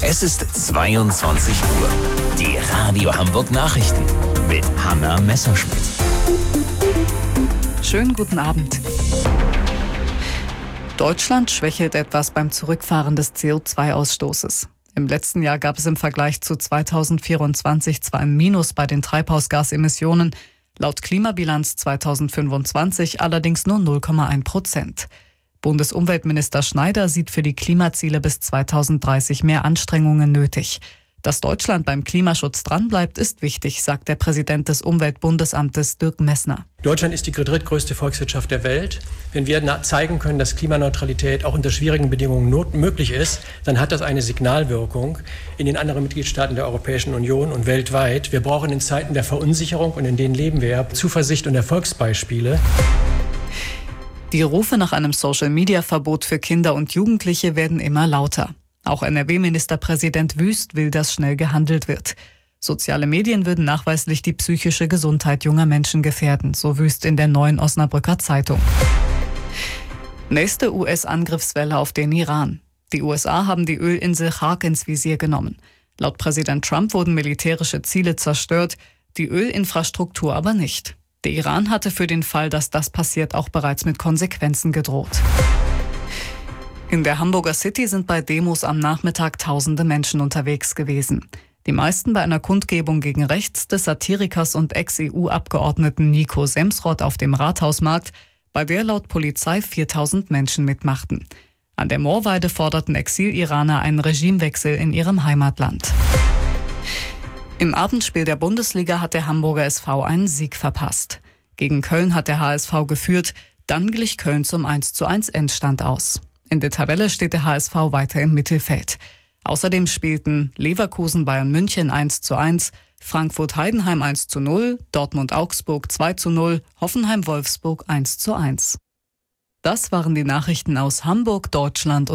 Es ist 22 Uhr. Die Radio Hamburg Nachrichten mit Hanna Messerschmidt. Schönen guten Abend. Deutschland schwächelt etwas beim Zurückfahren des CO2-Ausstoßes. Im letzten Jahr gab es im Vergleich zu 2024 zwar ein Minus bei den Treibhausgasemissionen, laut Klimabilanz 2025 allerdings nur 0,1%. Bundesumweltminister Schneider sieht für die Klimaziele bis 2030 mehr Anstrengungen nötig. Dass Deutschland beim Klimaschutz dranbleibt, ist wichtig, sagt der Präsident des Umweltbundesamtes Dirk Messner. Deutschland ist die drittgrößte Volkswirtschaft der Welt. Wenn wir zeigen können, dass Klimaneutralität auch unter schwierigen Bedingungen möglich ist, dann hat das eine Signalwirkung in den anderen Mitgliedstaaten der Europäischen Union und weltweit. Wir brauchen in Zeiten der Verunsicherung, und in denen leben wir ja, Zuversicht und Erfolgsbeispiele. Die Rufe nach einem Social-Media-Verbot für Kinder und Jugendliche werden immer lauter. Auch NRW-Ministerpräsident Wüst will, dass schnell gehandelt wird. Soziale Medien würden nachweislich die psychische Gesundheit junger Menschen gefährden, so Wüst in der Neuen Osnabrücker Zeitung. Nächste US-Angriffswelle auf den Iran. Die USA haben die Ölinsel Chag ins Visier genommen. Laut Präsident Trump wurden militärische Ziele zerstört, die Ölinfrastruktur aber nicht. Der Iran hatte für den Fall, dass das passiert, auch bereits mit Konsequenzen gedroht. In der Hamburger City sind bei Demos am Nachmittag tausende Menschen unterwegs gewesen. Die meisten bei einer Kundgebung gegen rechts des Satirikers und Ex-EU-Abgeordneten Nico Semsrott auf dem Rathausmarkt, bei der laut Polizei 4000 Menschen mitmachten. An der Moorweide forderten Exil-Iraner einen Regimewechsel in ihrem Heimatland. Im Abendspiel der Bundesliga hat der Hamburger SV einen Sieg verpasst. Gegen Köln hat der HSV geführt, dann glich Köln zum 1:1 Endstand aus. In der Tabelle steht der HSV weiter im Mittelfeld. Außerdem spielten Leverkusen Bayern München 1:1, Frankfurt Heidenheim 1:0, Dortmund Augsburg 2:0, Hoffenheim Wolfsburg 1:1. Das waren die Nachrichten aus Hamburg, Deutschland